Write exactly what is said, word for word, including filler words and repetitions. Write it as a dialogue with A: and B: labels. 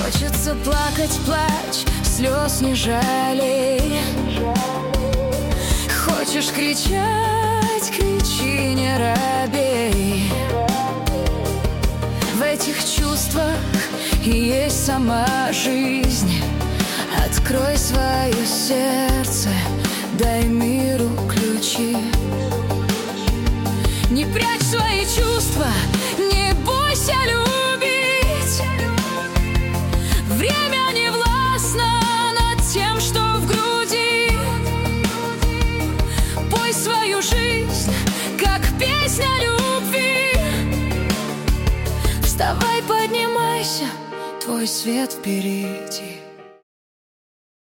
A: Хочется плакать, плачь, слез не жалей. Хочешь кричать, кричи, не робей. В этих чувствах и есть сама жизнь. Открой свое сердце, дай миру ключи. Не прячь свои чувства, не бойся любить. Время не властно над тем, что в груди. Пой свою жизнь, как песня любви. Вставай, поднимайся, твой свет впереди.